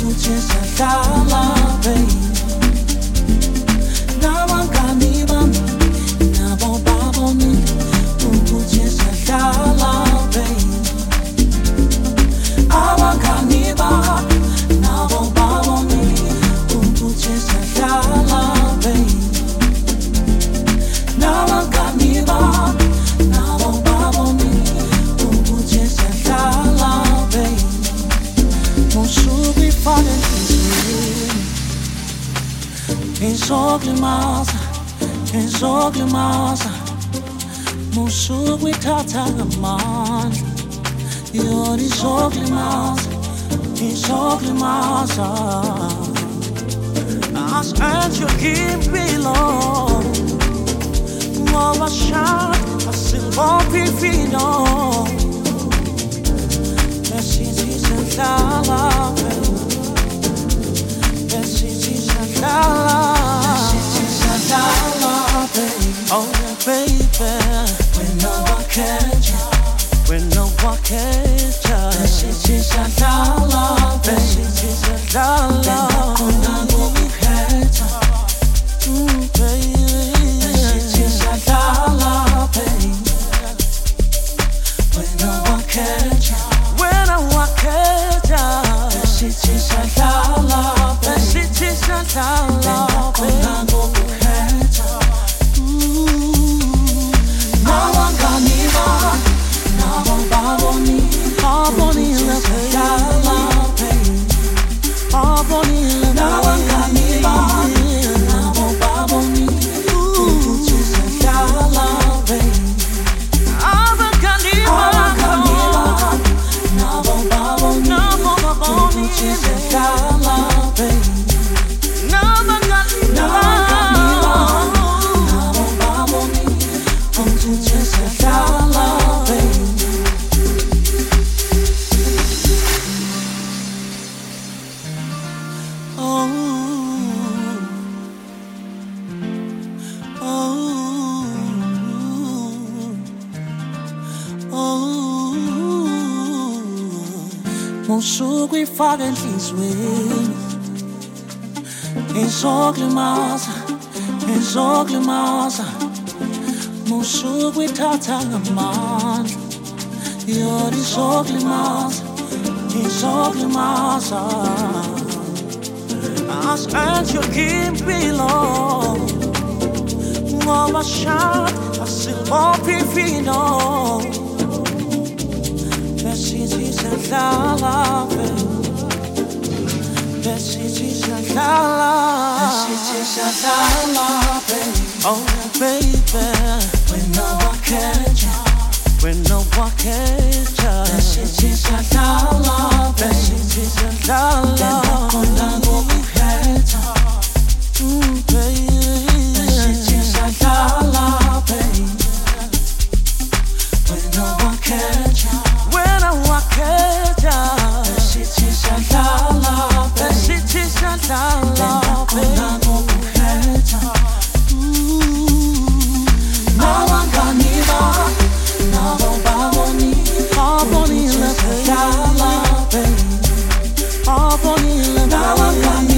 Ngizokulimaza musuku ithatha ngamandla yona izokulimaza asenje impilo ngoba shaka asilopifino besizidlala oh baby, when no one catch you, when no one catch you, this is a dollar, this is a dollar. Baby, this is a dollar, baby. When no one catch you, when no one catch you, this is a dollar, this is a dollar, baby. Musuku ifake enhlizweni izokulimaza musuku ithatha ngamandla yona izokulimaza asenje impilo ngoba shaka asilopifino besizidlala oh baby, when no one catch you, when no one catch you, besizidlala baby, besizidlala baby, when no one catch you. Now I'm